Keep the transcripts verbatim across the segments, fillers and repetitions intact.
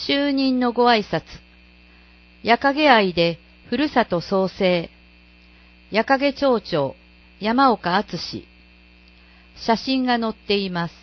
就任のご挨拶。矢影愛でふるさと創生。矢影町長、山岡敦。写真が載っています。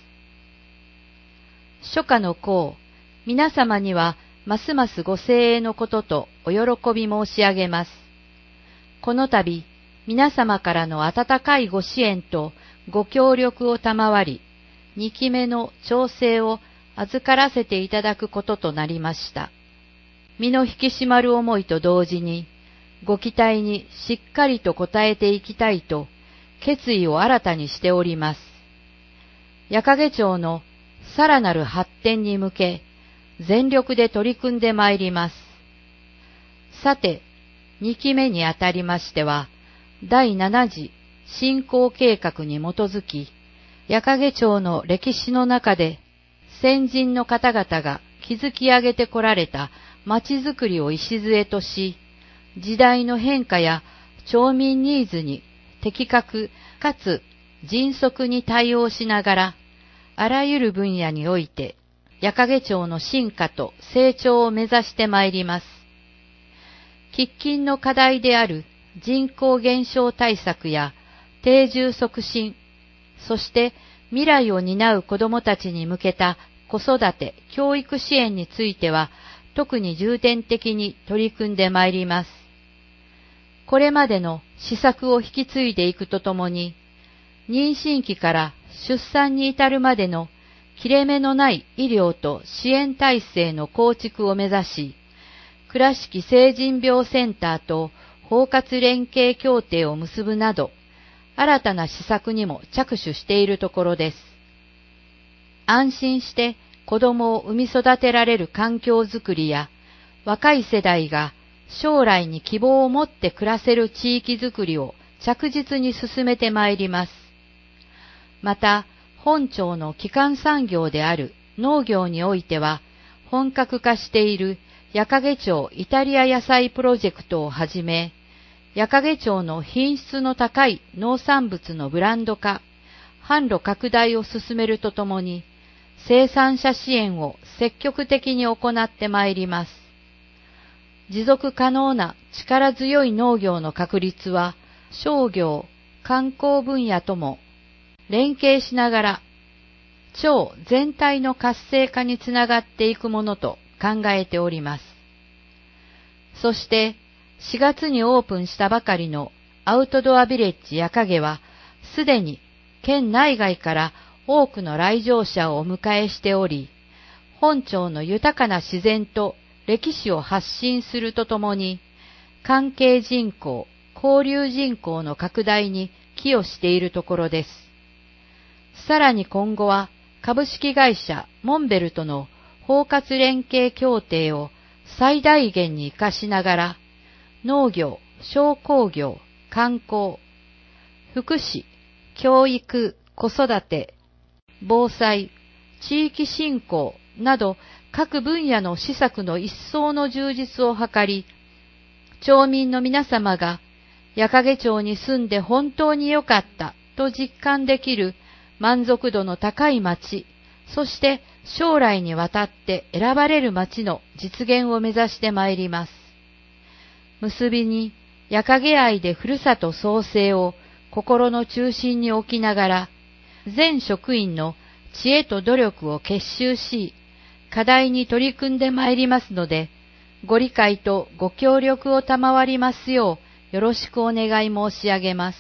初夏の功、皆様にはますますご声援のこととお喜び申し上げます。この度、皆様からの温かいご支援とご協力を賜り、二期目の調整を預からせていただくこととなりました。身の引き締まる思いと同時に、ご期待にしっかりと応えていきたいと、決意を新たにしております。矢影町のさらなる発展に向け、全力で取り組んでまいります。さて、二期目にあたりましては、だいなな次振興計画に基づき、矢影町の歴史の中で、先人の方々が築き上げてこられた町づくりを礎とし、時代の変化や町民ニーズに的確かつ迅速に対応しながら、あらゆる分野において、矢影町の進化と成長を目指してまいります。喫緊の課題である人口減少対策や定住促進、そして未来を担う子どもたちに向けた子育て・教育支援については、特に重点的に取り組んでまいります。これまでの施策を引き継いでいくとともに、妊娠期から出産に至るまでの切れ目のない医療と支援体制の構築を目指し、倉敷成人病センターと包括連携協定を結ぶなど、新たな施策にも着手しているところです。安心して子供を産み育てられる環境づくりや、若い世代が将来に希望を持って暮らせる地域づくりを着実に進めてまいります。また、本町の基幹産業である農業においては、本格化している矢影町イタリア野菜プロジェクトをはじめ、矢影町の品質の高い農産物のブランド化、販路拡大を進めるとともに、生産者支援を積極的に行ってまいります。持続可能な力強い農業の確立は、商業、観光分野とも連携しながら、町全体の活性化につながっていくものと考えております。そして、しがつにオープンしたばかりのアウトドアビレッジ矢影は、すでに県内外から多くの来場者をお迎えしており、本町の豊かな自然と歴史を発信するとともに、関係人口、交流人口の拡大に寄与しているところです。さらに今後は株式会社モンベルとの包括連携協定を最大限に活かしながら、農業、商工業、観光、福祉、教育、子育て、防災、地域振興など各分野の施策の一層の充実を図り、町民の皆様が矢影町に住んで本当に良かったと実感できる満足度の高い町、そして将来にわたって選ばれる町の実現を目指してまいります。結びに、矢影愛でふるさと創生を心の中心に置きながら、全職員の知恵と努力を結集し、課題に取り組んでまいりますので、ご理解とご協力を賜りますよう、よろしくお願い申し上げます。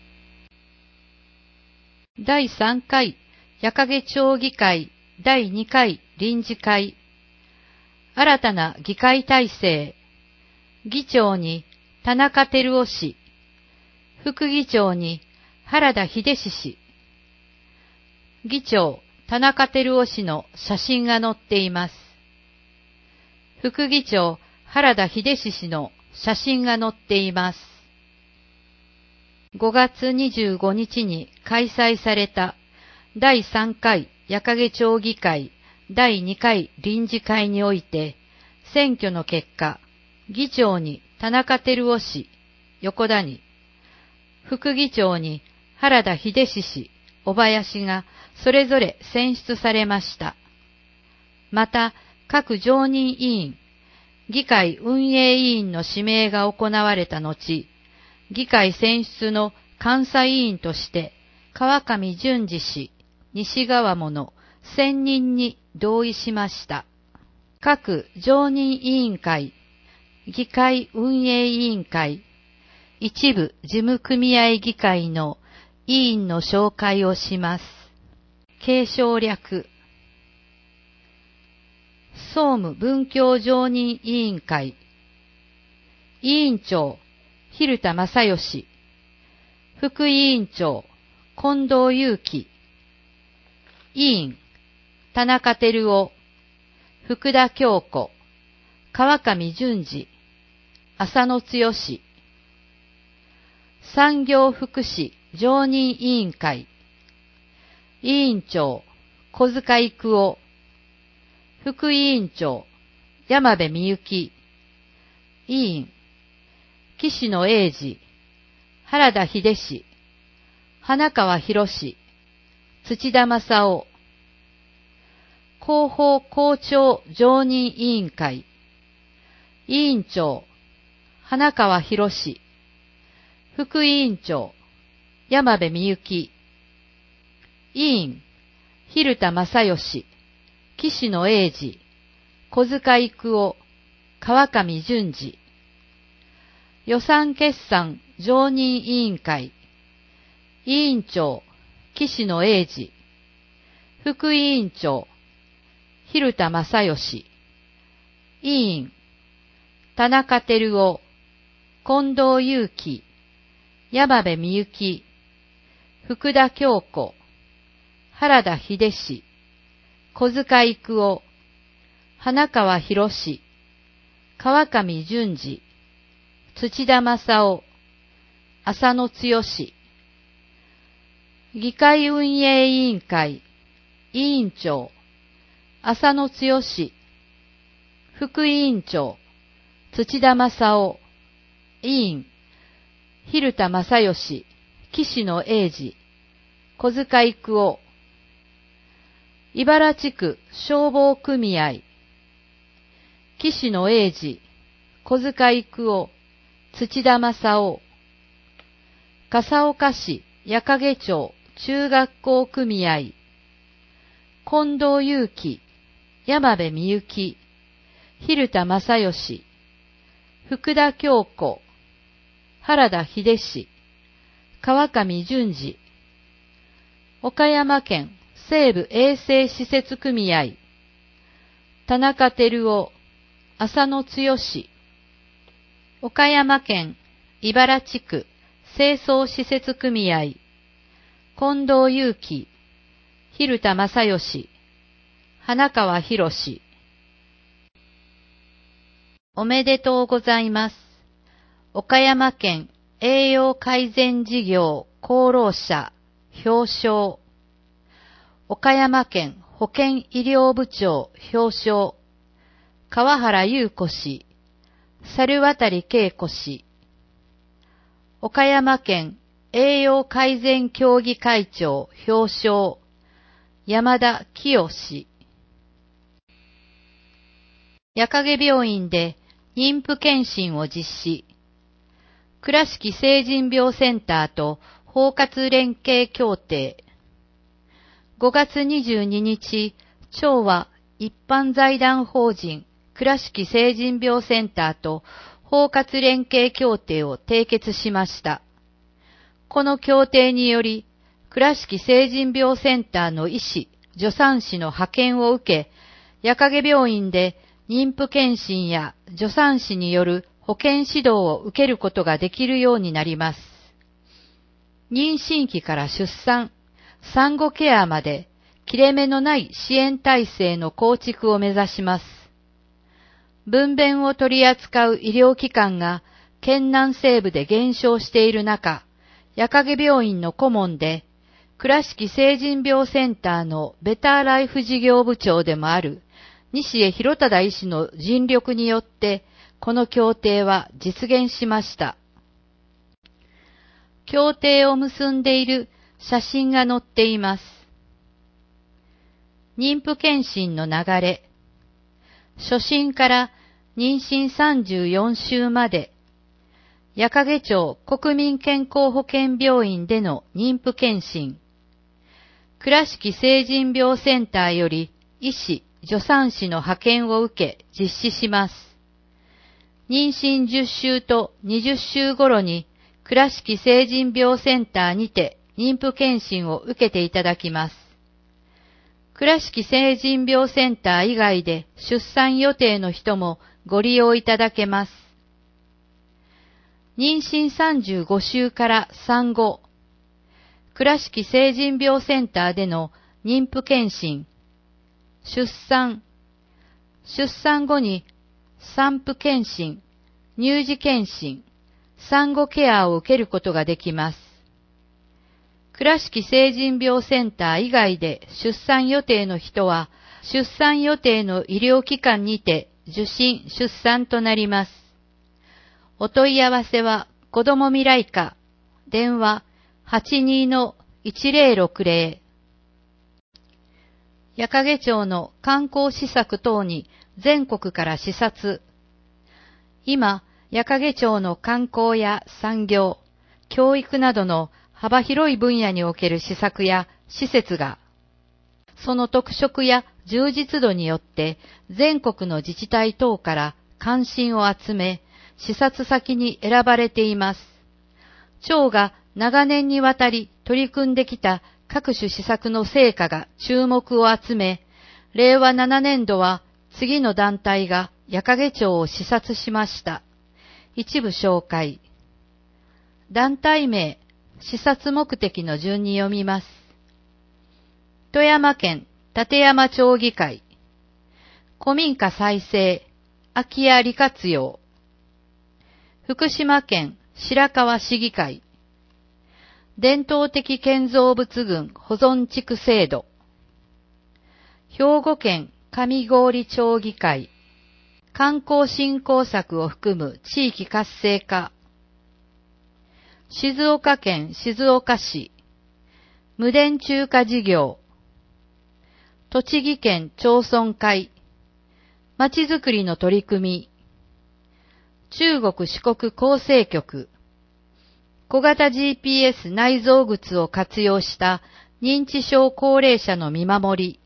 だいさんかい矢影町議会だいにかい臨時会。新たな議会体制。議長に田中照夫氏、副議長に原田秀志氏。議長田中照夫氏の写真が載っています。副議長原田秀志氏の写真が載っています。ごがつにじゅうごにちに開催されただいさんかい矢影町議会だいにかい臨時会において、選挙の結果、議長に田中照夫氏、横谷、副議長に原田秀志氏、小林がそれぞれ選出されました。また、 各常任委員、議会運営委員の指名が行われた後、議会選出の監査委員として、川上淳二氏、西川物、選任に同意しました。各常任委員会、議会運営委員会、一部事務組合議会の委員の紹介をします。継承略。総務文教常任委員会。委員長、蛭田正義。副委員長、近藤祐樹。委員、田中照夫。福田京子。川上淳二。浅野剛。産業福祉常任委員会。委員長、小塚育夫。副委員長、山部美幸。委員、岸野英二、原田秀志、花川博士、土田正夫。広報校長常任委員会。委員長、花川博士。副委員長、山部美幸。委員、蛭田正義、岸野英二、小塚育夫、川上淳二。予算決算常任委員会。委員長、岸野英二。副委員長、蛭田正義。委員、田中照夫、近藤祐樹、山部美幸、福田京子、原田秀志、小塚育夫、花川博士、川上淳二、土田正夫、浅野剛。議会運営委員会、委員長、浅野剛。副委員長、土田正夫。委員、蛭田正義、岸野英二、小塚育夫。茨地区消防組合。岸野英二、小塚育夫、土田正夫。笠岡市矢掛町中学校組合。近藤祐樹、山部美幸、蛭田正義、福田京子、原田秀志、川上淳二。岡山県西部衛生施設組合。田中照夫、浅野剛。岡山県茨地区清掃施設組合。近藤祐樹、蛭田正義、花川博士。おめでとうございます。岡山県栄養改善事業功労者表彰。岡山県保健医療部長表彰。川原優子氏、猿渡恵子氏。岡山県栄養改善協議会長表彰。山田清氏。矢掛病院で妊婦検診を実施。倉敷成人病センターと包括連携協定。ごがつにじゅうににち、町は一般財団法人倉敷成人病センターと包括連携協定を締結しました。この協定により、倉敷成人病センターの医師、助産師の派遣を受け、矢掛病院で妊婦検診や助産師による保健指導を受けることができるようになります。妊娠期から出産、産後ケアまで切れ目のない支援体制の構築を目指します。分娩を取り扱う医療機関が県南西部で減少している中、矢掛病院の顧問で、倉敷成人病センターのベターライフ事業部長でもある西江博忠医師の尽力によって、この協定は実現しました。協定を結んでいる写真が載っています。妊婦検診の流れ。 初診から妊娠さんじゅうよん週まで、矢掛町国民健康保険病院での妊婦検診、倉敷成人病センターより医師、助産師の派遣を受け実施します。妊娠じゅっ週とにじゅっ週頃に倉敷成人病センターにて妊婦検診を受けていただきます。倉敷成人病センター以外で出産予定の人もご利用いただけます。妊娠さんじゅうご週から産後、倉敷成人病センターでの妊婦検診、出産、出産後に産婦検診、乳児検診、産後ケアを受けることができます。倉敷成人病センター以外で出産予定の人は、出産予定の医療機関にて受診・出産となります。お問い合わせは、子ども未来課、電話 はちにーのいちぜろろくぜろ。矢掛町の観光施策等に全国から視察。今、矢掛町の観光や産業、教育などの幅広い分野における施策や施設が、その特色や充実度によって全国の自治体等から関心を集め、視察先に選ばれています。町が長年にわたり取り組んできた各種施策の成果が注目を集め、れいわななねんどは次の団体が矢掛町を視察しました。一部紹介。団体名、視察目的の順に読みます。富山県立山町議会、古民家再生、空き家利活用、福島県白河市議会、伝統的建造物群保存地区制度、兵庫県上郡町議会、観光振興策を含む地域活性化、静岡県静岡市、無電中華事業、栃木県町村会、まちづくりの取り組み、中国四国厚生局、小型 ジーピーエス 内蔵靴を活用した認知症高齢者の見守り、